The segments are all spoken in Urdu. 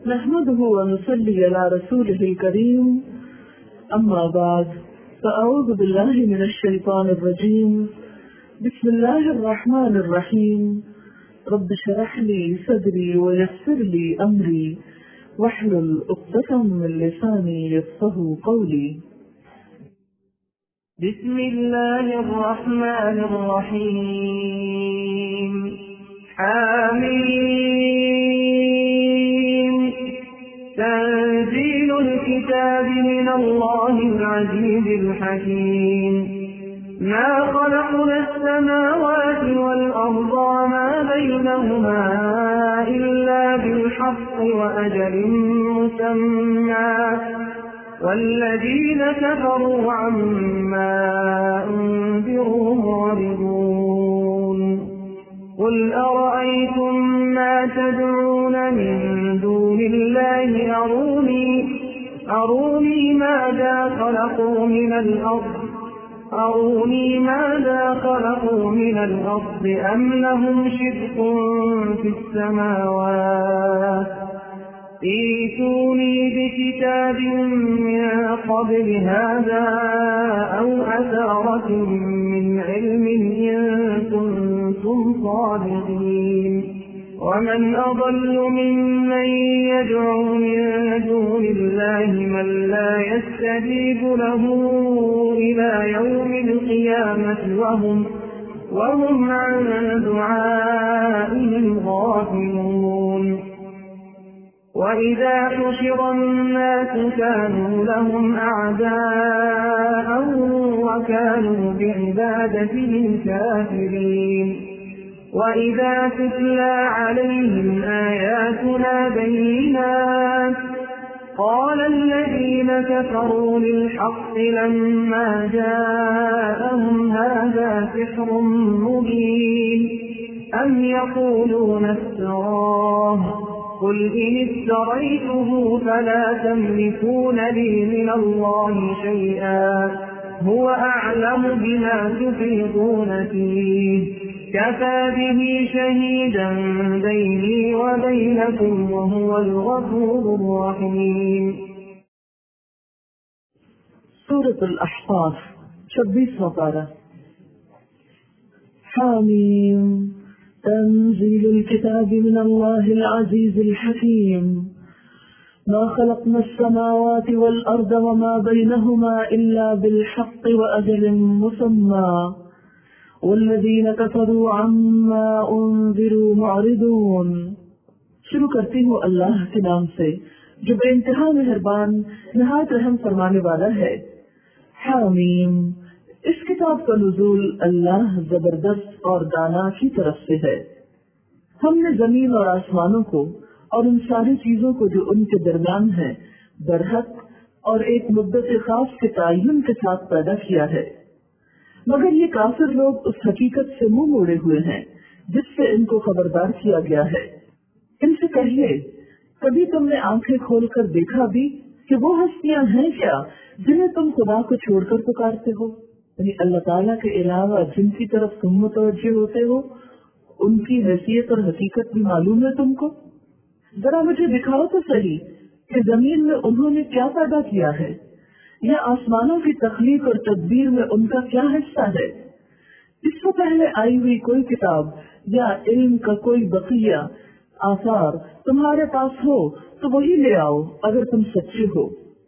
نحمده ونصلي على رسوله الكريم أما بعد فأعوذ بالله من الشيطان الرجيم بسم الله الرحمن الرحيم رب اشرح لي صدري ويسر لي أمري واحلل عقدة من لساني يفقهوا قولي. بسم الله الرحمن الرحيم. حميم. تنزيل الكتاب من الله العزيز الحكيم. ما خلقنا السماوات والأرض وما بينهما إلا بالحق وأجل مسمى والذين كفروا عما أنذروا معرضون. قل أرأيتم ما تدعون من دون الله أروني ماذا خلقوا من الأرض أم لهم شرك في السماوات ائتوني بكتاب من قبل هذا أو أثارة من علم إن كنتم صادقين. ومن أضل ممن يدعو من دون الله من لا يستجيب له إلى يوم القيامة وهم عن دعائهم غافلون. وإذا حشر الناس كانوا لهم أعداء وكانوا بعبادتهم كافرين. وإذا تتلى عليهم آياتنا بينات قال الذين كفروا للحق لما جاءهم هذا سحر مبين أم يقولون افتراه قل إن افتريته فلا تملكون لي من الله شيئا هو أعلم بما تفيضون فيه كفى به شهيدا بيني وبينكم وهو الغفور الرحيم. سورة الأحقاف 26واں پارہ. حامیم. تنزيل الكتاب من الله العزيز الحكيم. ما خلقنا السماوات والأرض وما بينهما إلا بالحق وأجل مسمى والذين كفروا عما أنذروا معرضون. شروع کرتی ہوں اللہ کے نام سے جو بے انتہا مہربان نہایت رحم فرمانے والا ہے. حامیم. اس کتاب کا نزول اللہ زبردست اور دانا کی طرف سے ہے. ہم نے زمین اور آسمانوں کو اور ان ساری چیزوں کو جو ان کے درمیان ہے برحق اور ایک مدت خاص کے تعین کے ساتھ پیدا کیا ہے. مگر یہ کافر لوگ اس حقیقت سے منہ موڑے ہوئے ہیں جس سے ان کو خبردار کیا گیا ہے. ان سے کہیے کبھی تم نے آنکھیں کھول کر دیکھا بھی کہ وہ ہستیاں ہیں کیا جنہیں تم خدا کو چھوڑ کر پکارتے ہو؟ یعنی اللہ تعالیٰ کے علاوہ جن کی طرف تم متوجہ ہوتے ہو ان کی حیثیت اور حقیقت بھی معلوم ہے تم کو؟ ذرا مجھے دکھاؤ تو صحیح کہ زمین میں انہوں نے کیا پیدا کیا ہے یا آسمانوں کی تخلیق اور تدبیر میں ان کا کیا حصہ ہے. اس سے پہلے آئی ہوئی کوئی کتاب یا علم کا کوئی بقیہ آثار تمہارے پاس ہو تو وہی لے آؤ اگر تم سچے ہو.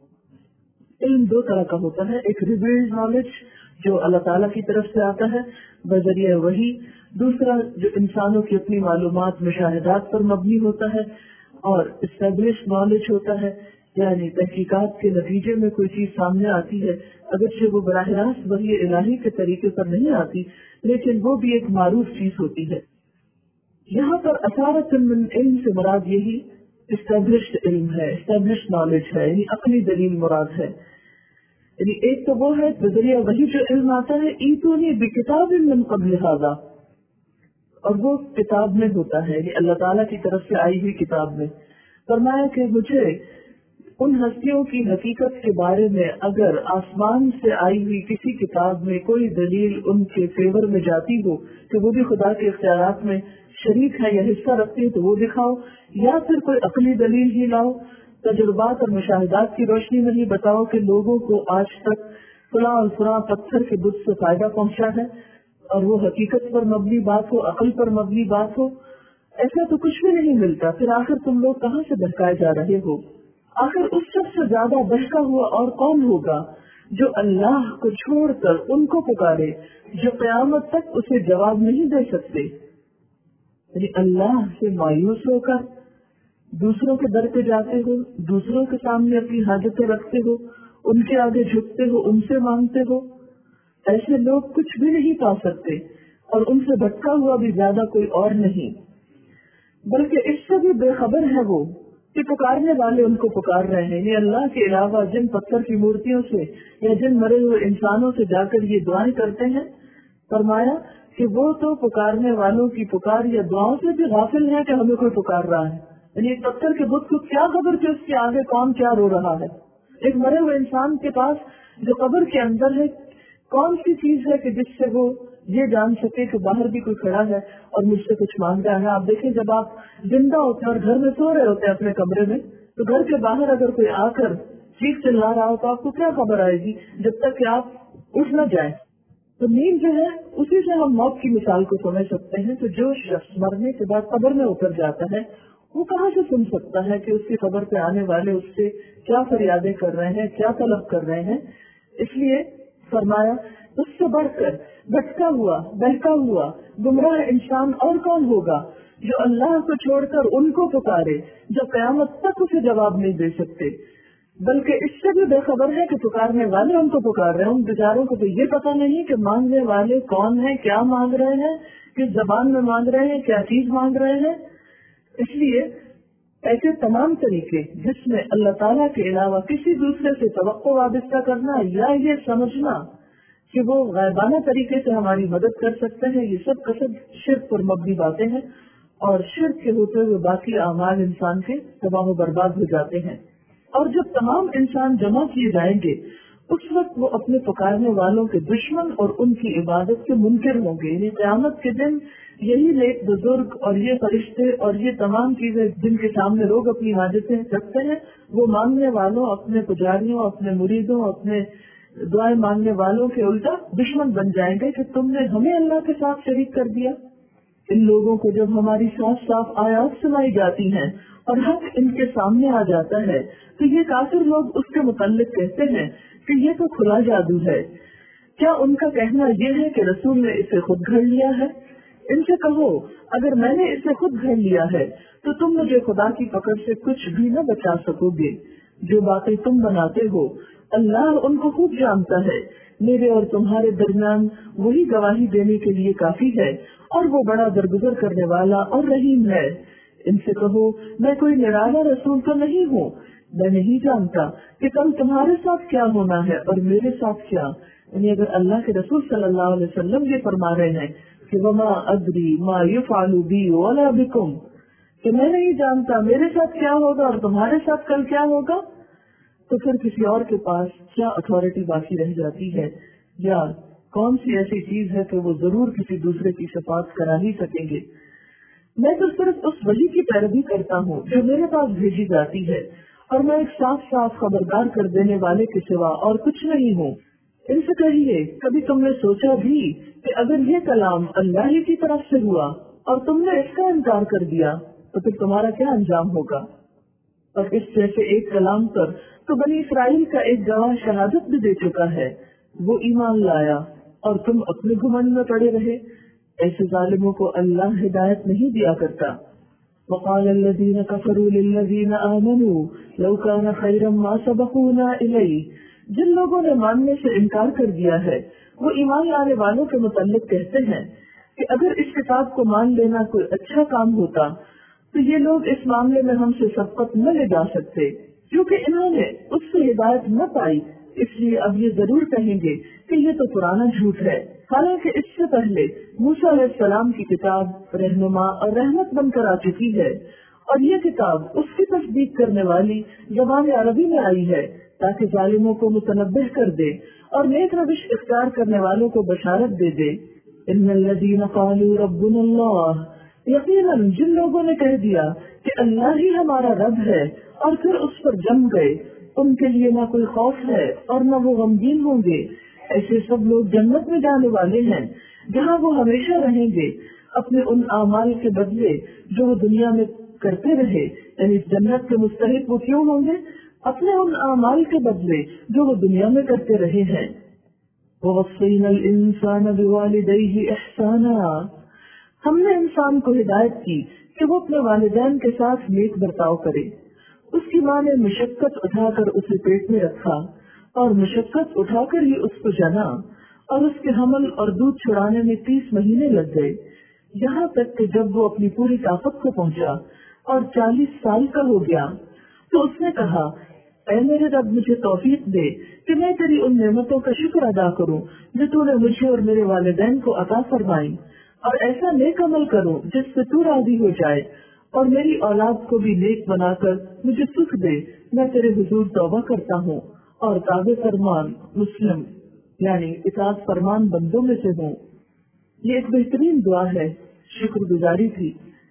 علم دو طرح کا ہوتا ہے. ایک ریویلڈ نالج جو اللہ تعالیٰ کی طرف سے آتا ہے بذریعہ وحی. دوسرا جو انسانوں کی اپنی معلومات مشاہدات پر مبنی ہوتا ہے. اور اسٹیبلش نالج ہوتا ہے یعنی تحقیقات کے نتیجے میں کوئی چیز سامنے آتی ہے اگرچہ وہ براہ راست وحی الہی کے طریقے پر نہیں آتی لیکن وہ بھی ایک معروف چیز ہوتی ہے. یہاں پر اثارت من علم سے مراد یہی اسٹیبلشڈ علم ہے, اسٹیبلشڈ نالج ہے, یعنی اپنی دلیل مراد ہے. یعنی ایک تو وہ ہے بذریعہ وحی جو علم آتا ہے ایتونی بکتاب من قبل ھذا, اور وہ کتاب میں ہوتا ہے یعنی اللہ تعالیٰ کی طرف سے آئی ہوئی کتاب میں. فرمایا کہ مجھے ان ہستیوں کی حقیقت کے بارے میں اگر آسمان سے آئی ہوئی کسی کتاب میں کوئی دلیل ان کے فیور میں جاتی ہو کہ وہ بھی خدا کے اختیارات میں شریک ہے یا حصہ رکھتی ہے تو وہ دکھاؤ, یا پھر کوئی عقلی دلیل ہی لاؤ، تجربات اور مشاہدات کی روشنی میں ہی بتاؤ کہ لوگوں کو آج تک فلاں اور فلاں پتھر کے بت سے فائدہ پہنچا ہے، اور وہ حقیقت پر مبنی بات ہو، عقل پر مبنی بات ہو. ایسا تو کچھ بھی نہیں ملتا. پھر آخر تم لوگ کہاں سے بہکائے جا رہے ہو؟ آخر اس سب سے زیادہ بہکا ہوا اور کون ہوگا جو اللہ کو چھوڑ کر ان کو پکارے جو قیامت تک اسے جواب نہیں دے سکتے. یعنی اللہ سے مایوس ہو کر دوسروں کے در پہ جاتے ہو، دوسروں کے سامنے اپنی حاجتیں رکھتے ہو، ان کے آگے جھکتے ہو، ان سے مانگتے ہو. ایسے لوگ کچھ بھی نہیں پا سکتے، اور ان سے بھٹکا ہوا بھی زیادہ کوئی اور نہیں، بلکہ اس سے بھی بے خبر ہے وہ کہ پکارنے والے ان کو پکار رہے ہیں. یہ اللہ کے علاوہ جن پتھر کی مورتیوں سے یا جن مرے ہوئے انسانوں سے جا کر یہ دعائیں کرتے ہیں، فرمایا کہ وہ تو پکارنے والوں کی پکار یا دعاؤں سے بھی غافل ہے کہ ہمیں کوئی پکار رہا ہے. یعنی ایک پتھر کے بت کو کیا خبر کہ اس کے آگے کون کیا رو رہا ہے. ایک مرے ہوئے انسان کے پاس جو قبر کے اندر ہے، کون سی چیز ہے کہ جس سے وہ یہ جان سکے کہ باہر بھی کوئی کھڑا ہے اور مجھ سے کچھ مانگ رہا ہے. آپ دیکھیں جب آپ زندہ ہوتے ہیں اور گھر میں سو رہے ہوتے ہیں اپنے کمرے میں، تو گھر کے باہر اگر کوئی آ کر چیخ چلا رہا ہو تو آپ کو کیا خبر آئے گی جب تک کہ آپ اٹھ نہ جائیں. تو نیند جو ہے اسی سے ہم موت کی مثال کو سمجھ سکتے ہیں. تو جو شخص مرنے کے بعد قبر میں اتر جاتا ہے وہ کہاں سے سن سکتا ہے کہ اس کی قبر پہ آنے والے اس سے کیا فریادیں کر رہے ہیں، کیا طلب کر رہے ہیں. اس لیے فرمایا اس سے بڑھ کر بھٹکا ہوا، بہکا ہوا، گمراہ انسان اور کون ہوگا جو اللہ کو چھوڑ کر ان کو پکارے جو قیامت تک اسے جواب نہیں دے سکتے، بلکہ اس سے بھی بے خبر ہے کہ پکارنے والے ان کو پکار رہے ہیں. ان بیچاروں کو تو یہ پتہ نہیں کہ مانگنے والے کون ہیں، کیا مانگ رہے ہیں، کس زبان میں مانگ رہے ہیں، کیا چیز مانگ رہے ہیں. اس لیے ایسے تمام طریقے جس میں اللہ تعالیٰ کے علاوہ کسی دوسرے سے توقع وابستہ کرنا یا یہ سمجھنا کہ وہ غائبانہ طریقے سے ہماری مدد کر سکتے ہیں، یہ سب قصد شرک پر مبنی باتیں ہیں، اور شرک کے ہوتے ہوئے باقی اعمال انسان کے تباہ و برباد ہو جاتے ہیں. اور جب تمام انسان جمع کیے جائیں گے اس وقت وہ اپنے پکارنے والوں کے دشمن اور ان کی عبادت کے منکر ہوں گے. یعنی قیامت کے دن یہی نیک بزرگ اور یہ فرشتے اور یہ تمام چیزیں جن کے سامنے لوگ اپنی حاجتیں رکھتے ہیں، وہ مانگنے والوں، اپنے پجاریوں، اپنے مریدوں، اپنے دعائیں مانگنے والوں کے الٹا دشمن بن جائیں گے کہ تم نے ہمیں اللہ کے ساتھ شریک کر دیا. ان لوگوں کو جب ہماری صاف صاف آیات سنائی جاتی ہیں اور حق ان کے سامنے آ جاتا ہے تو یہ کافر لوگ اس کے متعلق کہتے ہیں کہ یہ تو کھلا جادو ہے. کیا ان کا کہنا یہ ہے کہ رسول نے اسے خود گھڑ لیا ہے؟ ان سے کہو اگر میں نے اسے خود گھڑ لیا ہے تو تم مجھے خدا کی پکڑ سے کچھ بھی نہ بچا سکو گے. جو باتیں تم بناتے ہو اللہ ان کو خوب جانتا ہے. میرے اور تمہارے درمیان وہی گواہی دینے کے لیے کافی ہے، اور وہ بڑا درگزر کرنے والا اور رحیم ہے. ان سے کہو میں کوئی نرالا رسول تو نہیں ہوں، میں نہیں جانتا کہ کل تمہارے ساتھ کیا ہونا ہے اور میرے ساتھ کیا. یعنی اگر اللہ کے رسول صلی اللہ علیہ وسلم یہ فرما رہے ہیں کہ وما ادری ما یفعل بی ولا بکم، کہ میں نہیں جانتا میرے ساتھ کیا ہوگا اور تمہارے ساتھ کل کیا ہوگا، تو پھر کسی اور کے پاس کیا اتھارٹی باقی رہ جاتی ہے، یا کون سی ایسی چیز ہے کہ وہ ضرور کسی دوسرے کی شفاعت کرا ہی سکیں گے. میں تو صرف اس وحی کی پیروی کرتا ہوں جو میرے پاس بھیجی جاتی ہے، اور میں ایک صاف صاف خبردار کر دینے والے کے سوا اور کچھ نہیں ہوں. ان سے کہیے کبھی تم نے سوچا بھی کہ اگر یہ کلام اللہ ہی کی طرف سے ہوا اور تم نے اس کا انکار کر دیا تو پھر تمہارا کیا انجام ہوگا؟ اور اس جیسے ایک کلام پر تو بنی اسرائیل کا ایک گواہ شہادت بھی دے چکا ہے، وہ ایمان لایا اور تم اپنے گھمنڈ میں پڑے رہے. ایسے ظالموں کو اللہ ہدایت نہیں دیا کرتا. وقال الذين كفروا للذين آمنوا لو كان خيرا ما سبقونا إليه، جن لوگوں نے ماننے سے انکار کر دیا ہے وہ ایمان لانے والوں کے متعلق کہتے ہیں کہ اگر اس کتاب کو مان لینا کوئی اچھا کام ہوتا تو یہ لوگ اس معاملے میں ہم سے سبقت نہ لے جا سکتے، کیونکہ انہوں نے اس سے ہدایت نہ پائی. اس لیے اب یہ ضرور کہیں گے کہ یہ تو پرانا جھوٹ ہے، حالانکہ اس سے پہلے موسیٰ علیہ السلام کی کتاب رہنما اور رحمت بن کر آ چکی ہے، اور یہ کتاب اس کی تصدیق کرنے والی زبان عربی میں آئی ہے تاکہ ظالموں کو متنبہ کر دے اور نیک روش اختیار کرنے والوں کو بشارت دے دے. ان الذین قالوا ربنا اللہ، یقیناً جن لوگوں نے کہہ دیا کہ اللہ ہی ہمارا رب ہے اور پھر اس پر جم گئے، ان کے لیے نہ کوئی خوف ہے اور نہ وہ غمگین ہوں گے، ایسے سب لوگ جنت میں جانے والے ہیں جہاں وہ ہمیشہ رہیں گے، اپنے ان اعمال کے بدلے جو وہ دنیا میں کرتے رہے، یعنی جنت کے مستحق وہ کیوں ہوں گے؟ اپنے ان اعمال کے بدلے جو وہ دنیا میں کرتے رہے ہیں۔ وَوَصَّيْنَا الْإِنسَانَ بِوَالِدَيْهِ إِحْسَانًا، ہم نے انسان کو ہدایت کی کہ وہ اپنے والدین کے ساتھ نیک برتاؤ کرے۔ اس کی ماں نے مشقت اٹھا کر اسے پیٹ میں رکھا اور مشقت اٹھا کر ہی اس کو جنا، اور اس کے حمل اور دودھ چھڑانے میں 30 مہینے لگ گئے، یہاں تک کہ جب وہ اپنی پوری طاقت کو پہنچا اور 40 سال کا ہو گیا تو اس نے کہا، اے میرے رب مجھے توفیق دے کہ میں تیری ان نعمتوں کا شکر ادا کروں جو تو نے مجھے اور میرے والدین کو عطا فرمائی، اور ایسا نیک عمل کروں جس سے تو راضی ہو جائے، اور میری اولاد کو بھی نیک بنا کر مجھے سکھ دے، میں تیرے حضور توبہ کرتا ہوں اور تابع فرمان مسلم یعنی اطاعت فرمان بندوں میں سے ہوں۔ یہ ایک بہترین دعا ہے، شکر گزاری تھی،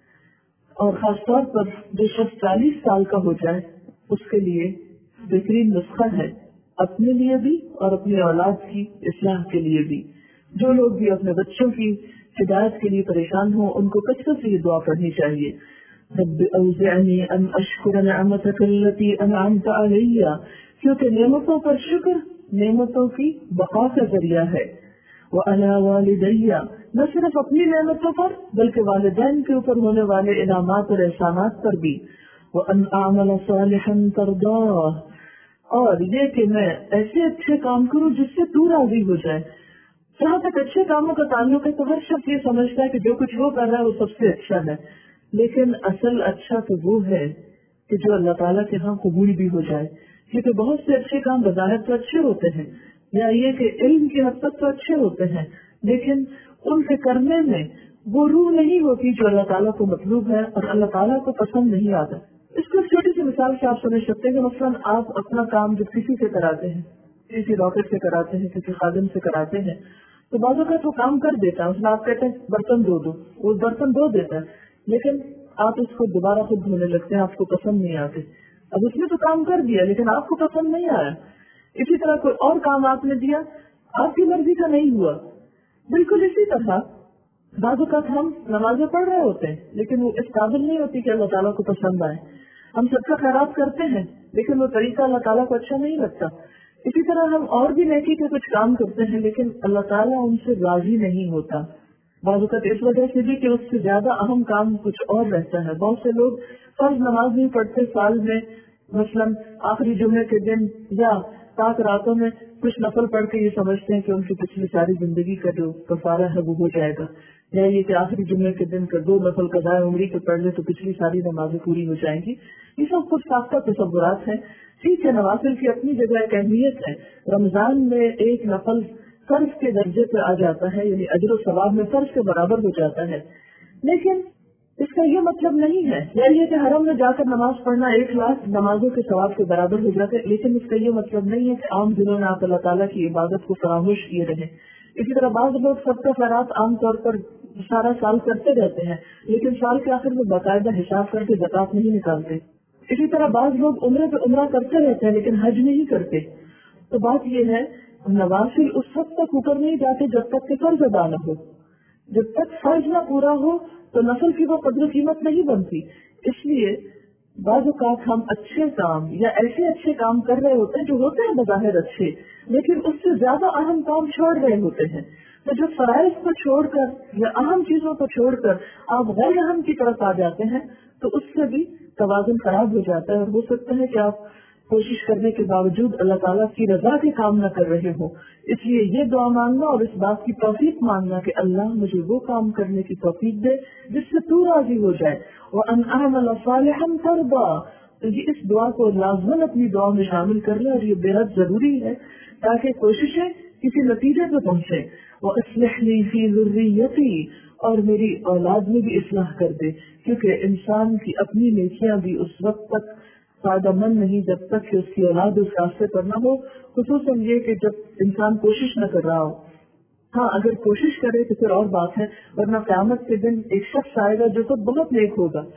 اور خاص طور پر جو شخص 40 سال کا ہو جائے اس کے لیے بہترین نسخہ ہے، اپنے لیے بھی اور اپنی اولاد کی اصلاح کے لیے بھی۔ جو لوگ بھی اپنے بچوں کی ہدایت کے لیے پریشان ہوں ان کو کثرت سے یہ دعا پڑھنی چاہیے، رب اوزعنی ان اشکر نعمتک التی انعمت علی، کیونکہ نعمتوں پر شکر نعمتوں کی بقا کا ذریعہ ہے، وعلی والدی، نہ صرف اپنی نعمتوں پر بلکہ والدین کے اوپر ہونے والے انعامات اور احسانات پر بھی، وان اعمل صالحا ترضاہ، اور یہ کہ میں ایسے اچھے کام کروں جس سے تو راضی ہو جائے۔ جہاں تک اچھے کاموں کا تعلق ہے تو ہر شخص یہ سمجھتا ہے کہ جو کچھ وہ کر رہا ہے وہ سب سے اچھا ہے، لیکن اصل اچھا تو وہ ہے کہ جو اللہ تعالیٰ کے ہاں قبول بھی ہو جائے، کیونکہ بہت سے اچھے کام بظاہر تو اچھے ہوتے ہیں، یا یہ کہ علم کی حد تک تو اچھے ہوتے ہیں، لیکن ان کے کرنے میں وہ روح نہیں ہوتی جو اللہ تعالیٰ کو مطلوب ہے اور اللہ تعالیٰ کو پسند نہیں آتا۔ اس کو ایک چھوٹی سی مثال سے آپ سمجھ سکتے ہیں کہ مثلاً آپ اپنا کام جب کسی سے کراتے ہیں، کسی راکٹ سے کراتے ہیں، کسی خادم سے کراتے ہیں، تو بعض اوقات وہ کام کر دیتا ہے، اس میں آپ کہتے ہیں برتن دھو دو، وہ برتن دھو دیتا ہے، لیکن آپ اس کو دوبارہ خود دھونے لگتے ہیں، آپ کو پسند نہیں آتے۔ اب اس نے تو کام کر دیا لیکن آپ کو پسند نہیں آیا۔ اسی طرح کوئی اور کام آپ نے دیا، آپ کی مرضی کا نہیں ہوا۔ بالکل اسی طرح بعض اوقات ہم نمازیں پڑھ رہے ہوتے ہیں لیکن وہ اس قابل نہیں ہوتی کہ اللہ تعالیٰ کو پسند آئے۔ ہم سب کا خیرات کرتے ہیں لیکن وہ طریقہ اللہ تعالیٰ کو اچھا نہیں لگتا۔ اسی طرح ہم اور بھی نیکی کے کچھ کام کرتے ہیں لیکن اللہ تعالیٰ ان سے راضی نہیں ہوتا، بعض اوقات اس وجہ سے بھی کہ اس سے زیادہ اہم کام کچھ اور رہتا ہے۔ بہت سے لوگ فرض نماز نہیں پڑھتے سال میں، مثلاً آخری جمعے کے دن یا پاک راتوں میں کچھ نفل پڑھ کے یہ سمجھتے ہیں کہ ان کی پچھلی ساری زندگی کا جو کفارہ ہے وہ ہو جائے گا، یا یہ کہ آخری جمعے کے دن کا 2 نفل قضاء عمری کے پڑھ لے تو پچھلی ساری نمازیں پوری ہو جائیں گی۔ یہ سب کچھ ساختہ تصورات ہیں۔ ٹھیک ہے، نوافل کی اپنی جگہ ایک اہمیت ہے، رمضان میں ایک نفل فرض کے درجے پہ آ جاتا ہے، یعنی اجر و ثواب میں فرض کے برابر ہو جاتا ہے، لیکن اس کا یہ مطلب نہیں ہے یا یہ کہ حرم میں جا کر نماز پڑھنا 1,00,000 نمازوں کے ثواب کے برابر ہو جاتا ہے، لیکن اس کا یہ مطلب نہیں ہے کہ عام دنوں میں آپ اللہ تعالیٰ کی عبادت کو فراموش کیے رہیں۔ اسی طرح بعض لوگ سب کا خیرات عام طور پر سارا سال کرتے رہتے ہیں لیکن سال کے آخر میں باقاعدہ حساب کر کے زکات نہیں نکالتے۔ اسی طرح بعض لوگ عمرے پہ عمرہ کرتے رہتے ہیں لیکن حج نہیں کرتے۔ تو بات یہ ہے نوافل اس وقت تک اوپر نہیں جاتے جب تک کہ فرض ادا نہ ہو، جب تک فرض نہ پورا ہو تو نفل کی وہ قدر و قیمت نہیں بنتی۔ اس لیے بعض اوقات ہم اچھے کام یا ایسے اچھے کام کر رہے ہوتے ہیں جو ہوتے ہیں بظاہر اچھے، لیکن اس سے زیادہ اہم کام چھوڑ رہے ہوتے ہیں۔ تو جو فرائض کو چھوڑ کر یا اہم چیزوں کو چھوڑ کر آپ غیر اہم کی طرف آ جاتے ہیں تو اس سے بھی توازن خراب ہو جاتا ہے، اور ہو سکتا ہے کہ آپ کوشش کرنے کے باوجود اللہ تعالیٰ کی رضا کے کام نہ کر رہے ہوں۔ اس لیے یہ دعا مانگنا اور اس بات کی توفیق مانگنا کہ اللہ مجھے وہ کام کرنے کی توفیق دے جس سے تو راضی ہو جائے، وَأَنْ أَعْمَلَ صَالِحًا تَرْضَىٰ، تو یہ اس دعا کو لازماً اپنی دعا میں شامل کر لیں، اور یہ بے حد ضروری ہے تاکہ کوششیں کسی نتیجے پہ پہنچے۔ وَأَصْلِحْ لِي فِي ذُرِّيَّتِي، اور میری اولاد میں بھی اصلاح کر دے، کیونکہ انسان کی اپنی نیکیاں بھی اس وقت تک فائدہ مند نہیں جب تک کہ اس کی اولاد اس راستے پر نہ ہو، خصوصاً یہ کہ جب انسان کوشش نہ کر رہا ہو۔ ہاں اگر کوشش کرے تو پھر اور بات ہے، ورنہ قیامت کے دن ایک شخص آئے گا جو تو بہت نیک ہوگا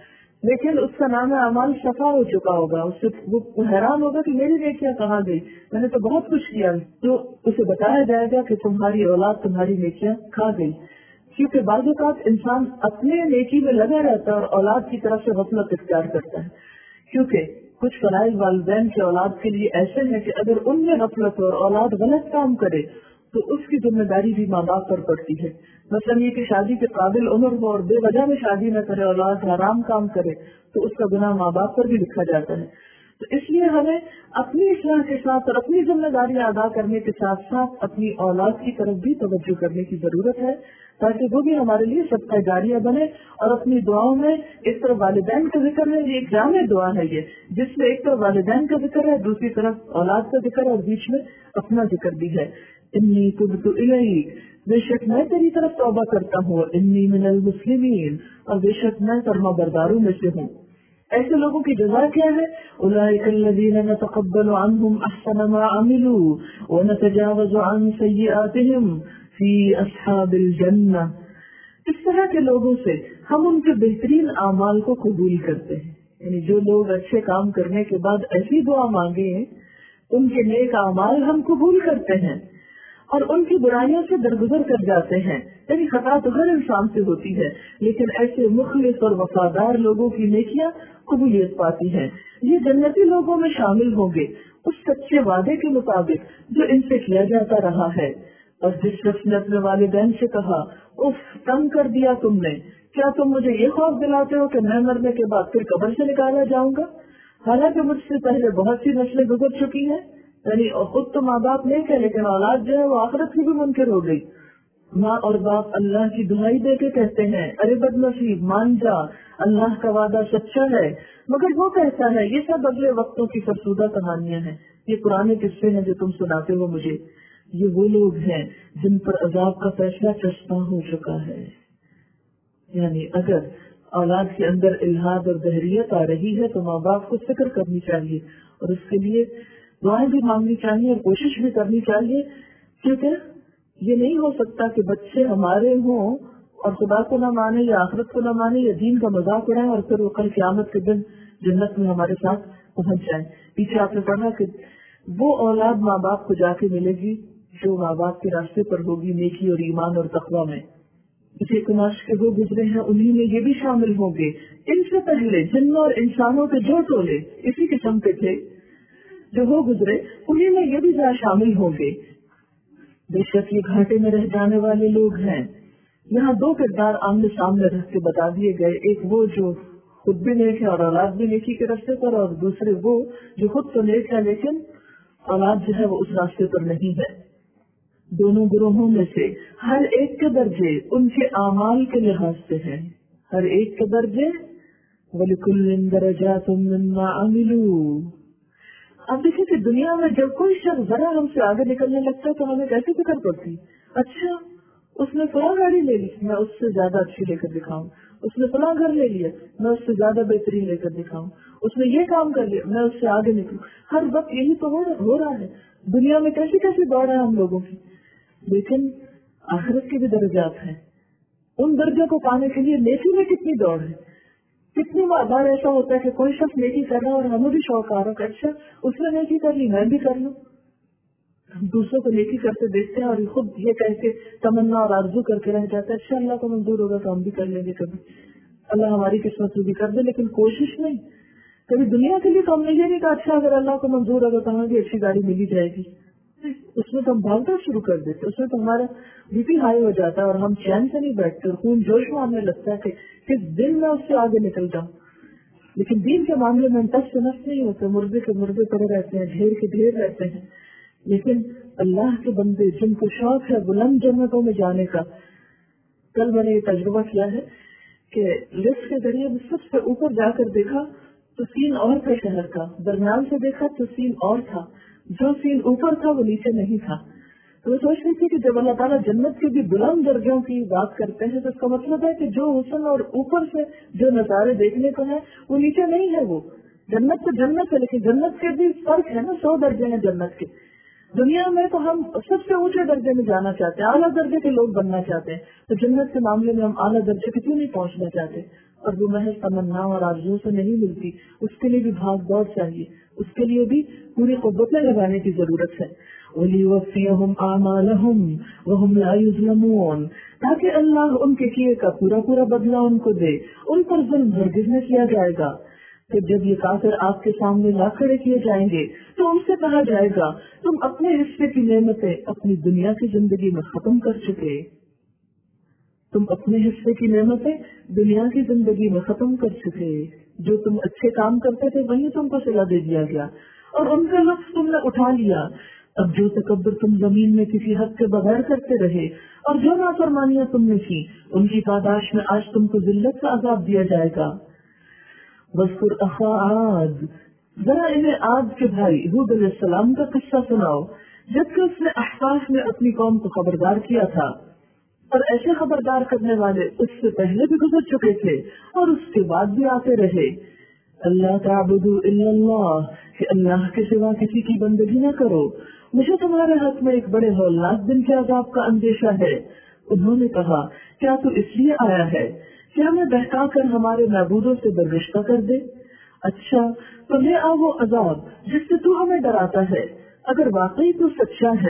لیکن اس کا نام اعمال صفا ہو چکا ہوگا، اس سے وہ حیران ہوگا کہ میری نیکیاں کہاں گئی، میں نے تو بہت کچھ کیا، تو اسے بتایا جائے گا کہ تمہاری اولاد تمہاری نیکیاں کھا گئی. کیونکہ بعض اوقات انسان اپنے نیکی میں لگا رہتا ہے اور اولاد کی طرف سے غفلت اختیار کرتا ہے. کیونکہ کچھ فرائض والدین کے اولاد کے لیے ایسے ہیں کہ اگر ان میں غفلت ہو اور اولاد غلط کام کرے تو اس کی ذمہ داری بھی ماں باپ پر پڑتی ہے. مثلاً یہ کہ شادی کے قابل عمر ہو اور بے وجہ میں شادی نہ کرے، اولاد حرام کام کرے تو اس کا گناہ ماں باپ پر بھی لکھا جاتا ہے. تو اس لیے ہمیں اپنی اصلاح کے ساتھ اور اپنی ذمہ داری ادا کرنے کے ساتھ ساتھ اپنی اولاد کی طرف بھی توجہ کرنے کی ضرورت ہے تاکہ وہ بھی ہمارے لیے صدقہ جاریہ بنے. اور اپنی دعاؤں میں ایک طرف والدین کا ذکر ہے، یہ ایک جامع دعا ہے یہ، جس میں ایک طرف والدین کا ذکر ہے، دوسری طرف اولاد کا ذکر ہے اور بیچ میں اپنا ذکر بھی ہے. انی تبت الیک، بے شک میں تیری طرف توبہ کرتا ہوں، انی من المسلمین، اور بے شک میں فرما برداروں میں سے ہوں. ایسے لوگوں کی جزا کیا ہے؟ اولئک الذین نتقبل عنہم احسن ما عملوا ونتجاوز عن سیئاتہم فی اصحاب الجنہ. اس طرح کے لوگوں سے ہم ان کے بہترین اعمال کو قبول کرتے ہیں. یعنی جو لوگ اچھے کام کرنے کے بعد ایسی دعا مانگے ان کے نیک اعمال ہم قبول کرتے ہیں اور ان کی برائیوں سے درگزر کر جاتے ہیں. یعنی خطا تو ہر انسان سے ہوتی ہے لیکن ایسے مخلص اور وفادار لوگوں کی نیکیاں قبولیت پاتی ہیں. یہ جنتی لوگوں میں شامل ہوں گے اس سچے وعدے کے مطابق جو ان سے کیا جاتا رہا ہے. اور جس شخص نے اپنے والدین سے کہا اف تنگ کر دیا تم نے، کیا تم مجھے یہ خوف دلاتے ہو کہ میں مرنے کے بعد پھر قبر سے نکالا جاؤں گا؟ حالانکہ مجھ سے پہلے بہت سی نسلیں گزر چکی ہیں. یعنی خود تو ماں باپ نہیں تھے لیکن اولاد جو ہے وہ آخرت کی بھی منکر ہو گئی. ماں اور باپ اللہ کی دہائی دے کے کہتے ہیں ارے بد نصیب مان جا، اللہ کا وعدہ سچا ہے. مگر وہ کہتا ہے یہ سب اگلے وقتوں کی فرسودہ کہانیاں ہیں، یہ پرانے قصے ہیں جو تم سناتے ہو مجھے. یہ وہ لوگ ہیں جن پر عذاب کا فیصلہ چسپاں ہو چکا ہے. یعنی اگر اولاد کے اندر الحاد اور دہریت آ رہی ہے تو ماں باپ کو فکر کرنی چاہیے اور اس کے لیے دعائیں بھی مانگنی چاہیے اور کوشش بھی کرنی چاہیے. کیونکہ یہ نہیں ہو سکتا کہ بچے ہمارے ہوں اور خدا کو نہ مانے یا آخرت کو نہ مانے یا دین کا مذاق اڑائیں اور پھر وہ کل قیامت کے دن جنت میں ہمارے ساتھ پہنچ جائیں. پیچھے آپ نے پڑھا کہ وہ اولاد ماں باپ کو جا کے ملے گی جو ماں باپ کے راستے پر ہوگی نیکی اور ایمان اور تقویٰ میں. جسے کماش کے وہ گزرے ہیں انہی میں یہ بھی شامل ہوں گے. ان سے پہلے جنوں اور انسانوں کے جو ٹولے اسی قسم کے تھے جو ہو گزرے انہی میں یہ بھی شامل ہوں گے. بے شک یہ گھاٹے میں رہ جانے والے لوگ ہیں. یہاں دو کردار آمنے سامنے رکھ کے بتا دیے گئے، ایک وہ جو خود بھی نیک ہے اور اولاد بھی نیکی کے راستے پر، اور دوسرے وہ جو خود تو نیک ہے لیکن اولاد جو ہے وہ اس راستے پر نہیں ہے. دونوں گروہوں میں سے ہر ایک کے درجے ان کے اعمال کے لحاظ سے ہیں. ہر ایک کے درجے وَلِكُلٍّ دَرَجَاتٌ مِّمَّا عَمِلُوا. اب دیکھیں کہ دنیا میں جب کوئی شخص ذرا ہم سے آگے نکلنے لگتا ہے تو ہمیں کیسے فکر پڑتی، اچھا اس نے فلاں گاڑی لے لی میں اس سے زیادہ اچھی لے کر دکھاؤں، اس نے فلاں گھر لے لیا میں اس سے زیادہ بہترین لے کر دکھاؤں، اس نے یہ کام کر لیا میں اس سے آگے نکلوں. ہر وقت یہی تو ہو رہا ہے دنیا میں. کیسی کیسی دوڑ ہے ہم لوگوں کی. لیکن آخرت کے بھی درجات ہیں. ان درجوں کو پانے کے لیے نیکی میں کتنی دوڑ ہے. کتنی بار ایسا ہوتا ہے کہ کوئی شخص نیکی کر رہا ہے اور ہمیں بھی شوق آ رہا ہے کہ اچھا اس نے نیکی کر لی میں بھی کر لوں. ہم دوسروں کو نیکی کرتے دیکھتے ہیں اور خود یہ کہہ کے تمنا اور آرزو کر کے رہ جاتا ہے اچھا اللہ کو منظور ہوگا تو ہم بھی کر لیں گے، کبھی اللہ ہماری قسمت بھی کر دے. لیکن کوشش نہیں. کبھی دنیا کے لیے تو ہم نے یہ نہیں کہا اچھا اگر اللہ کو منظور ہوگا تو ہمیں بھی اچھی گاڑی ملی جائے گی. اس میں تو ہم بھاگنا شروع کر دیتے، اس میں تو ہمارا بی پی ہائی ہو جاتا ہے اور ہم چین سے نہیں بیٹھتے اور خون جوش میں آنے لگتا ہے کہ کس دن میں اس سے آگے نکل جاؤں. لیکن دین کے معاملے میں نفس سے نفس نہیں ہوتے، مردے کے مردے پڑے رہتے ہیں، ڈھیر کے ڈھیر رہتے ہیں. لیکن اللہ کے بندے جن کو شوق ہے بلند جنتوں میں جانے کا. کل میں نے یہ تجربہ کیا ہے کہ لفٹ کے ذریعے سب سے اوپر جا کر دیکھا تو سین اور تھا شہر کا، درمیان سے دیکھا تو سین اور تھا، جو سین اوپر تھا وہ نیچے نہیں تھا. تو میں سوچ رہی تھی کہ جب اللہ تعالیٰ جنت کے بھی بلند درجوں کی بات کرتے ہیں تو اس کا مطلب ہے کہ جو حسن اور اوپر سے جو نظارے دیکھنے کو ہے وہ نیچے نہیں ہے. وہ جنت تو جنت ہے لیکن جنت کے بھی فرق ہے نا، 100 درجے ہیں جنت کے. دنیا میں تو ہم سب سے اونچے درجے میں جانا چاہتے ہیں، اعلیٰ درجے کے لوگ بننا چاہتے ہیں. تو جنت کے معاملے میں ہم اعلیٰ درجے کے کیوں نہیں پہنچنا چاہتے؟ اور وہ محض تمنا اور آرزوؤں سے نہیں ملتی، اس کے لیے بھی بھاگ دوڑ چاہیے، اس کے لیے بھی پوری قوتیں لگانے کی ضرورت ہے۔ وَلِيُوَفِّيَهُمْ أَعْمَالَهُمْ وَهُمْ لَا يُظْلَمُونَ، تاکہ اللہ ان کے کیے کا پورا پورا بدلہ ان کو دے، ان پر ظلم ہرگز نہ کیا جائے گا۔ پھر جب یہ کافر آپ کے سامنے لا کھڑے کیے جائیں گے تو ان سے کہا جائے گا تم اپنے حصے کی نعمتیں اپنی دنیا کی زندگی میں ختم کر چکے، تم اپنے حصے کی نعمتیں دنیا کی زندگی میں ختم کر چکے، جو تم اچھے کام کرتے تھے وہی تم کو صلہ دے دیا گیا اور ان کا لطف تم نے اٹھا لیا۔ اب جو تکبر تم زمین میں کسی حد کے بغیر کرتے رہے اور جو نافرمانیاں تم نے کی ان کی پاداش میں آج تم کو ذلت کا عذاب دیا جائے گا۔ وَاذْكُرْ أَخَا عَادٍ، ذرا انہیں عاد کے بھائی ہود علیہ السلام کا قصہ سناؤ، جبکہ اس نے احقاف میں اپنی قوم کو خبردار کیا تھا، اور ایسے خبردار کرنے والے اس سے پہلے بھی گزر چکے تھے اور اس کے بعد بھی آتے رہے۔ اللہ تعبدوا الا اللہ، کہ اللہ کے سوا کسی کی بندگی نہ کرو، مجھے تمہارے حق میں ایک بڑے ہولناک دن کے عذاب کا اندیشہ ہے۔ انہوں نے کہا کیا تو اس لیے آیا ہے کہ ہمیں بہکا کر ہمارے معبودوں سے برگشتہ کر دے؟ اچھا تو لے آ وہ عذاب جس سے تو ہمیں ڈراتا ہے، اگر واقعی تو سچا ہے۔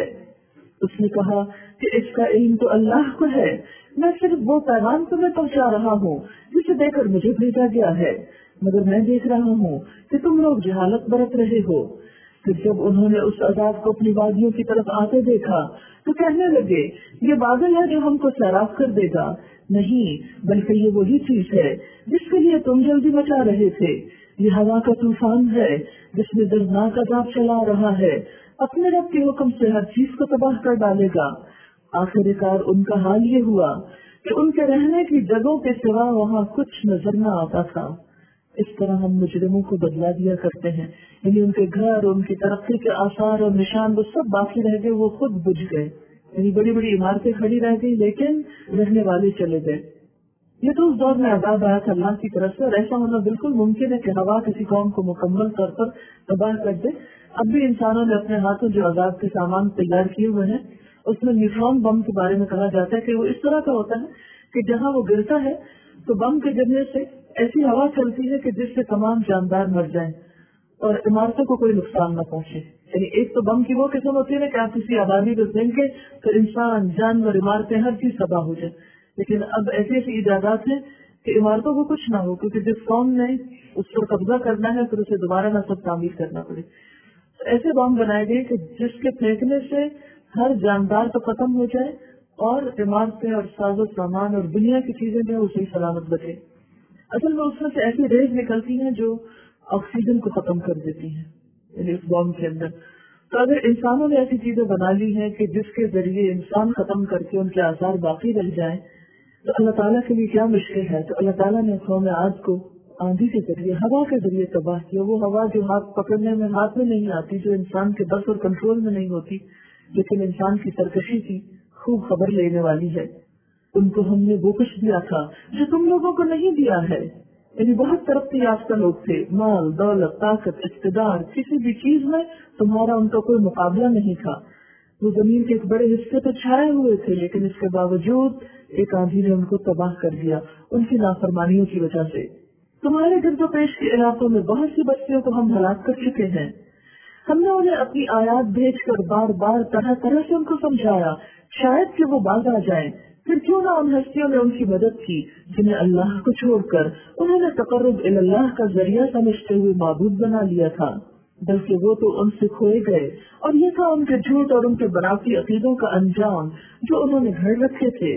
اس نے کہا کہ اس کا علم تو اللہ کو ہے، میں صرف وہ پیغام تمہیں پہنچا رہا ہوں جسے دے کر مجھے بھیجا گیا ہے، مگر میں دیکھ رہا ہوں کہ تم لوگ جہالت برت رہے ہو۔ پھر جب انہوں نے اس عذاب کو اپنی وادیوں کی طرف آتے دیکھا تو کہنے لگے یہ بادل ہے جو ہم کو سیراب کر دے گا، نہیں بلکہ یہ وہی چیز ہے جس کے لیے تم جلدی مچا رہے تھے، یہ ہوا کا طوفان ہے جس میں دردناک عذاب چلا رہا ہے، اپنے رب کے حکم سے ہر چیز کو تباہ کر ڈالے گا۔ آخر کار ان کا حال یہ ہوا کہ ان کے رہنے کی جگہوں کے سوا وہاں کچھ نظر نہ آتا تھا۔ اس طرح ہم مجرموں کو بدلا دیا کرتے ہیں، یعنی ان کے گھر، ان کی ترقی کے آثار اور نشان وہ سب باقی رہ گئے، وہ خود بجھ گئے، یعنی بڑی بڑی عمارتیں کھڑی رہ گئی لیکن رہنے والے چلے گئے۔ یہ تو اس دور میں عذاب آیا تھا اللہ کی طرف سے، اور ایسا ہونا بالکل ممکن ہے کہ ہوا کسی قوم کو مکمل طور پر تباہ کر دے۔ اب بھی انسانوں نے اپنے ہاتھوں جو عذاب کے سامان تیار کیے ہوئے ہیں اس میں نیوٹرون بم کے بارے میں کہا جاتا ہے کہ وہ اس طرح کا ہوتا ہے کہ جہاں وہ گرتا ہے تو بم کے گرنے سے ایسی ہوا چلتی ہے کہ جس سے تمام جاندار مر جائیں اور عمارتوں کو کوئی نقصان نہ پہنچے۔ یعنی ایک تو بم کی وہ قسم ہوتی ہے نا کہ آپ کسی آبادی کو پھینکیں تو انسان، جانور، عمارتیں ہر چیز تباہ ہو جائے، لیکن اب ایسی ایسی ایجادات ہیں کہ عمارتوں کو کچھ نہ ہو، کیونکہ جس قوم نے اس پر قبضہ کرنا ہے پھر اسے دوبارہ نہ سب تعمیر کرنا پڑے۔ ایسے بم بنائے گئے کہ جس کے پھینکنے سے ہر جاندار تو ختم ہو جائے اور عمارتیں اور ساز و سامان اور دنیا کی چیزیں جو اسی سلامت بچے۔ اصل میں اس میں سے ایسی ریز نکلتی ہیں جو آکسیجن کو ختم کر دیتی ہیں، یعنی اس بم کے اندر۔ تو اگر انسانوں نے ایسی چیزیں بنا لی ہیں کہ جس کے ذریعے انسان ختم کر کے ان کے آثار باقی رہ جائیں تو اللہ تعالیٰ کے لیے کیا مشکل ہے۔ تو اللہ تعالیٰ نے قوم عاد کو آندھی کے ذریعے، ہوا کے ذریعے تباہ کیا، وہ ہوا جو ہاتھ پکڑنے میں ہاتھ میں نہیں آتی، جو انسان کے بس اور کنٹرول میں نہیں ہوتی، لیکن انسان کی سرکشی کی خوب خبر لینے والی ہے۔ ان کو ہم نے وہ کچھ دیا تھا جو تم لوگوں کو نہیں دیا ہے، یعنی بہت ترقی یافتہ لوگ تھے، مال، دولت، طاقت، اقتدار، کسی بھی چیز میں تمہارا ان کا کوئی مقابلہ نہیں تھا۔ وہ زمین کے ایک بڑے حصے پہ چھائے ہوئے تھے لیکن اس کے باوجود ایک آندھی نے ان کو تباہ کر دیا ان کی نافرمانیوں کی وجہ سے۔ تمہارے گرد و پیش کے علاقوں میں بہت سی بستیوں کو ہم ہلاک کر چکے ہیں، ہم نے انہیں اپنی آیات بھیج کر بار بار طرح طرح سے ان کو سمجھایا، شاید کہ وہ باز آ جائیں۔ پھر کیوں نہ ان ہستیوں نے ان کی مدد کی جنہیں اللہ کو چھوڑ کر انہوں نے تقرب الی اللہ کا ذریعہ سمجھتے ہوئے معبود بنا لیا تھا، بلکہ وہ تو ان سے کھوئے گئے، اور یہ تھا ان کے جھوٹ اور ان کے بناوٹی عقیدوں کا انجام جو انہوں نے گھڑ رکھے تھے۔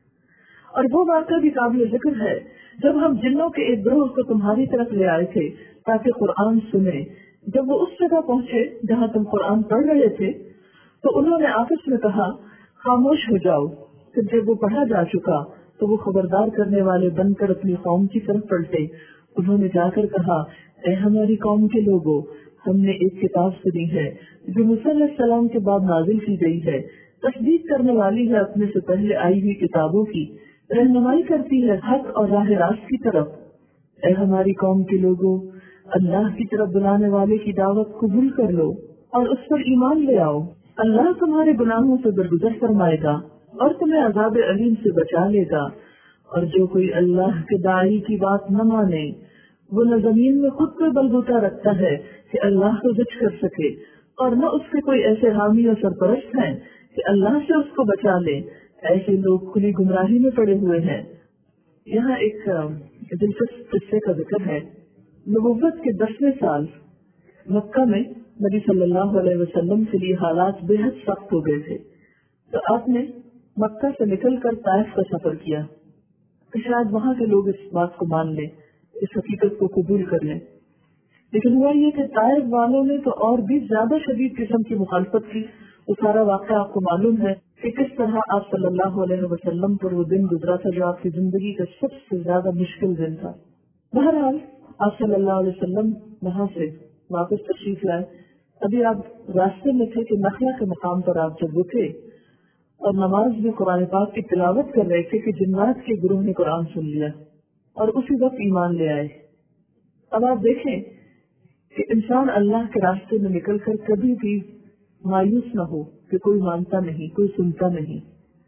اور وہ واقعہ بھی قابل ذکر ہے جب ہم جنوں کے ایک گروہ کو تمہاری طرف لے آئے تھے تاکہ قرآن سنیں۔ جب وہ اس جگہ پہنچے جہاں تم قرآن پڑھ رہے تھے تو انہوں نے آپس میں کہا خاموش ہو جاؤ۔ پھر جب وہ پڑھا جا چکا تو وہ خبردار کرنے والے بن کر اپنی قوم کی طرف پلٹے۔ انہوں نے جا کر کہا اے ہماری قوم کے لوگوں، ہم نے ایک کتاب سنی ہے جو موسیٰ علیہ السلام کے بعد نازل کی گئی ہے، تصدیق کرنے والی ہے اپنے سے پہلے آئی ہوئی کتابوں کی، رہنمائی کرتی ہے حق اور راہ راست کی طرف۔ اے ہماری قوم کے لوگوں، اللہ کی طرف بلانے والے کی دعوت قبول کر لو اور اس پر ایمان لے آؤ، اللہ تمہارے گناہوں سے درگزر فرمائے گا اور تمہیں عذاب علیم سے بچا لے گا، اور جو کوئی اللہ کے داعی کی بات نہ مانے وہ نہ زمین میں خود کوئی بلبوتا رکھتا ہے کہ اللہ کو زج کر سکے، اور نہ اس کے کوئی ایسے حامی اور سرپرست ہیں کہ اللہ سے اس کو بچا لے، ایسے لوگ کھلی گمراہی میں پڑے ہوئے ہیں۔ یہاں ایک دلچسپ قصے کا ذکر ہے۔ نبوت کے 10ویں سال مکہ میں نبی صلی اللہ علیہ وسلم کے لیے حالات بے حد سخت ہو گئے تھے، تو آپ نے مکہ سے نکل کر طائف کا سفر کیا کہ شاید وہاں کے لوگ اس بات کو مان لیں، اس حقیقت کو قبول کر لیں۔ لیکن ہوا یہ کہ طائف والوں نے تو اور بھی زیادہ شدید قسم کی مخالفت کی۔ وہ سارا واقعہ آپ کو معلوم ہے کہ کس طرح آپ صلی اللہ علیہ وسلم پر وہ دن گزرا تھا جو آپ کی زندگی کا سب سے زیادہ مشکل دن تھا۔ بہرحال آپ صلی اللہ علیہ وسلم وہاں سے واپس تشریف لائے۔ ابھی آپ راستے میں تھے کہ نخلا کے مقام پر آپ جب رکے اور نماز میں قرآن پاک کی تلاوت کر رہے تھے کہ جنات کے گروہ نے قرآن سن لیا اور اسی وقت ایمان لے آئے۔ اب آپ دیکھیں کہ انسان اللہ کے راستے میں نکل کر کبھی بھی مایوس نہ ہو کہ کوئی مانتا نہیں، کوئی سنتا نہیں۔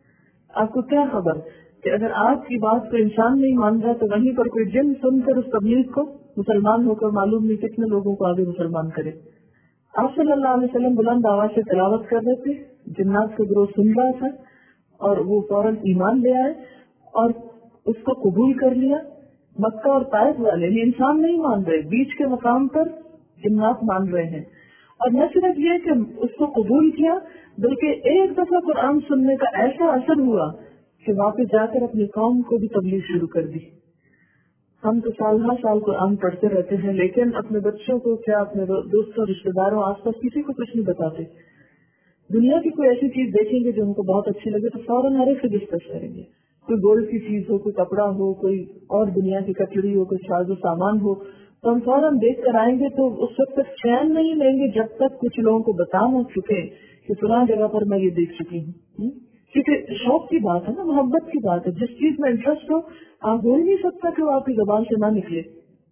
آپ کو کیا خبر کہ اگر آپ کی بات کو انسان نہیں مان رہا تو وہیں پر کوئی جن سن کر اس تبلیغ کو مسلمان ہو کر معلوم نہیں کتنے لوگوں کو آگے مسلمان کرے۔ آپ صلی اللہ علیہ وسلم بلند آواز سے تلاوت کر رہے تھے، جنات کا گروہ سن رہا تھا اور وہ فوراً ایمان لے آئے اور اس کو قبول کر لیا۔ مکہ اور طائف والے انسان نہیں مان رہے، بیچ کے مقام پر جنات مان رہے ہیں، اور نہ صرف یہ کہ اس کو قبول کیا بلکہ ایک دفعہ قرآن سننے کا ایسا اثر ہوا کہ واپس جا کر اپنی قوم کو بھی تبلیغ شروع کر دی۔ ہم تو سال ہر سال قرآن پڑھتے رہتے ہیں لیکن اپنے بچوں کو کیا، اپنے دوستوں رشتے داروں آس پاس کسی کو کچھ نہیں بتاتے۔ دنیا کی کوئی ایسی چیز دیکھیں گے جو ان کو بہت اچھی لگے تو فوراً ہر ایک سے ڈسکس کریں گے۔ کوئی گولڈ کی چیز ہو، کوئی کپڑا ہو، کوئی اور دنیا کی کچڑی ہو، کوئی ساز و سامان ہو تو ہم فوراً دیکھ کر آئیں گے، تو اس وقت تک چین نہیں لیں گے جب تک کچھ لوگوں کو بتا نہ چکے کہ فلاں جگہ پر میں یہ دیکھ چکی ہوں۔ کیونکہ شوق کی بات ہے نا، محبت کی بات ہے، جس چیز میں انٹرسٹ ہو آپ بول نہیں سکتا کہ وہ آپ کی زبان سے نہ نکلے۔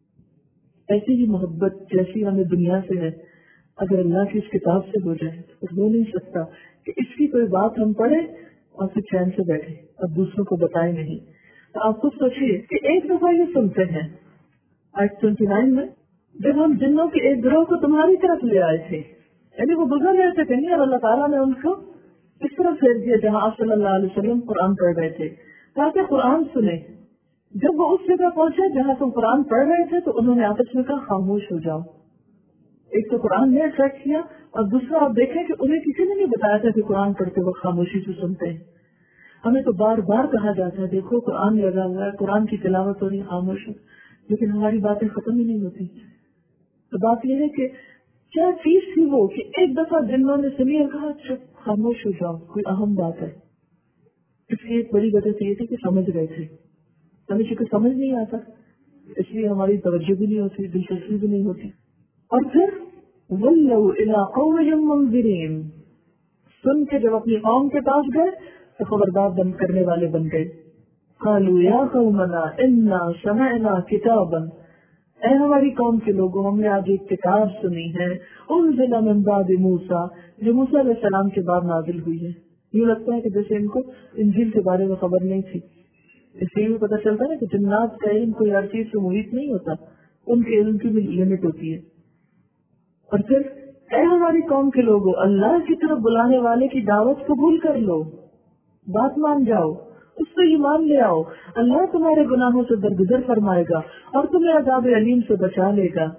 ایسی ہی محبت جیسی ہمیں دنیا سے ہے اگر اللہ کی اس کتاب سے ہو جائے تو ہو نہیں سکتا کہ اس کی کوئی بات ہم پڑھیں اور پھر چین سے بیٹھے اور دوسروں کو بتائیں نہیں۔ تو آپ خود سوچیے کہ ایک دفعہ یہ سنتے ہیں آیت 29 میں، جب ہم جنوں کے ایک گروہ کو تمہاری طرف لے آئے تھے، یعنی وہ گزر رہے تھے کہیں اور اللہ تعالیٰ نے ان کو اس طرح پھیر دیا جہاں آپ صلی اللہ علیہ وسلم قرآن پڑھ رہے تھے تاکہ قرآن سنیں۔ جب وہ اس جگہ پہنچے جہاں تم قرآن پڑھ رہے تھے تو انہوں نے آپس میں کہا خاموش ہو جاؤ۔ ایک تو قرآن نے اٹریکٹ کیا اور دوسرا آپ دیکھیں کہ انہیں کسی نے نہیں بتایا تھا کہ قرآن پڑھتے وقت خاموشی سے سنتے ہیں۔ ہمیں تو بار بار کہا جاتا ہے دیکھو قرآن لگا ہوا ہے، قرآن کی تلاوت ہو رہی، خاموش ہو، لیکن ہماری باتیں ختم ہی نہیں ہوتی۔ تو بات یہ ہے کہ کیا چیز تھی وہ کہ ایک دفعہ جنہوں نے سنی اور کہا چپ خاموش ہو جاؤ، کوئی اہم بات ہے۔ اس کی ایک بڑی وجہ یہ تھی کہ سمجھ رہے تھے، ہمیں چونکہ سمجھ نہیں آتا اس لیے ہماری توجہ بھی نہیں ہوتی، دلچسپی بھی نہیں ہوتی۔ اور پھر وَلَّوْا إِلَىٰ قَوْمِهِمْ مُنذِرِينَ، سن کے جب اپنی قوم کے پاس گئے تو خبردار بند کرنے والے بن گئے۔ قَالُوا يَا قَوْمَنَا إِنَّا سَمِعْنَا كِتَابًا، اے ہماری قوم کے لوگوں ہم نے آج ایک کتاب سنی ہے، انزل من بعد موسیٰ، جو موسیٰ علیہ السلام کے بعد نازل ہوئی ہے۔ یوں لگتا ہے کہ جیسے ان کو انجیل کے بارے میں خبر نہیں تھی۔ اس لیے بھی پتہ چلتا ہے کہ جنات کا علم کوئی ہر چیز سے محیط نہیں ہوتا، ان کے علم کی بھی لمٹ ہوتی ہے۔ اور پھر اے ہماری قوم کے لوگوں اللہ کی طرف بلانے والے کی دعوت قبول کر لو، بات مان جاؤ، اس پہ ایمان لے آؤ، اللہ تمہارے گناہوں سے درگزر فرمائے گا اور تمہیں عذاب علیم سے بچا لے گا۔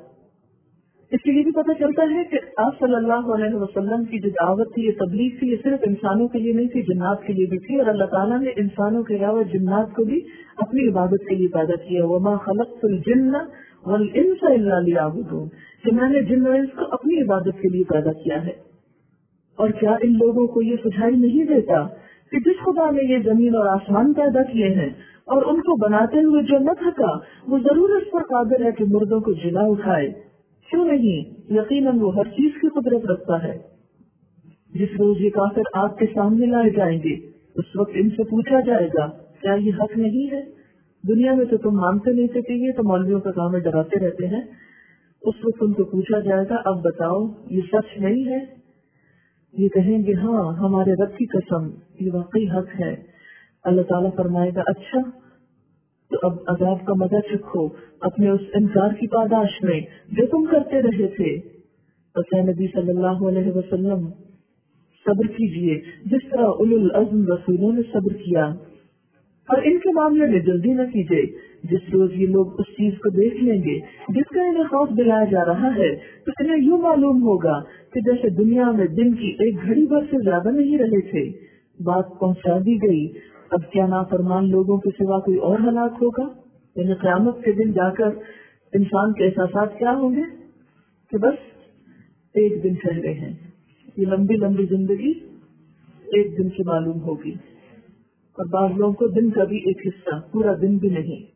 اس لیے بھی پتہ چلتا ہے کہ آپ صلی اللہ علیہ وسلم کی جو دعوت تھی، یہ تبلیغ تھی، یہ صرف انسانوں کے لیے نہیں تھی، جنات کے لیے بھی تھی، اور اللہ تعالیٰ نے انسانوں کے علاوہ جنات کو بھی اپنی عبادت کے لیے پیدا کیا۔ وَمَا خَلَقْتُ الْجِنَّ وَالْإِنسَ إِلَّا لِيَعْبُدُونَ، کہ میں نے جن و انس کو اپنی عبادت کے لیے پیدا کیا ہے۔ اور کیا ان لوگوں کو یہ سجائی نہیں دیتا کہ جس خدا نے یہ زمین اور آسمان پیدا کیے ہیں اور ان کو بناتے ہوئے جو نہ تھکا وہ ضرور اس پر قادر ہے کہ مردوں کو جلا اٹھائے؟ کیوں نہیں، یقیناً وہ ہر چیز کی قدرت رکھتا ہے۔ جس روز یہ کافر آگ کے سامنے لائے جائیں گے اس وقت ان سے پوچھا جائے گا کیا یہ حق نہیں ہے؟ دنیا میں تو تم مانتے نہیں تھے کہ یہ تو مولویوں کا کام ہے، ڈراتے رہتے ہیں۔ اس وقت ان کو پوچھا جائے گا اب بتاؤ یہ سچ نہیں ہے؟ یہ کہیں گے ہاں ہمارے رب کی قسم یہ واقعی حق ہے۔ اللہ تعالیٰ فرمائے گا اچھا اب عذاب کا مزہ چکھو اپنے اس انکار کی پاداش میں جو تم کرتے رہے تھے. بس اے نبی صلی اللہ علیہ وسلم صبر کیجئے جس طرح اولو العزم رسولوں نے صبر کیا، اور ان کے معاملے میں جلدی نہ کیجئے. جس روز یہ لوگ اس چیز کو دیکھ لیں گے جس کا انہیں خوف دلایا جا رہا ہے تو انہیں یوں معلوم ہوگا کہ جیسے دنیا میں دن کی ایک گھڑی بھر سے زیادہ نہیں رہے تھے. بات پہنچا دی گئی، اب کیا نافرمان لوگوں کے سوا کوئی اور ہلاک ہوگا؟ یعنی قیامت کے دن جا کر انسان کے احساسات کیا ہوں گے کہ بس ایک دن ٹھہرے ہیں. یہ لمبی لمبی زندگی ایک دن سے معلوم ہوگی، اور بعض لوگوں کو دن کا بھی ایک حصہ، پورا دن بھی نہیں.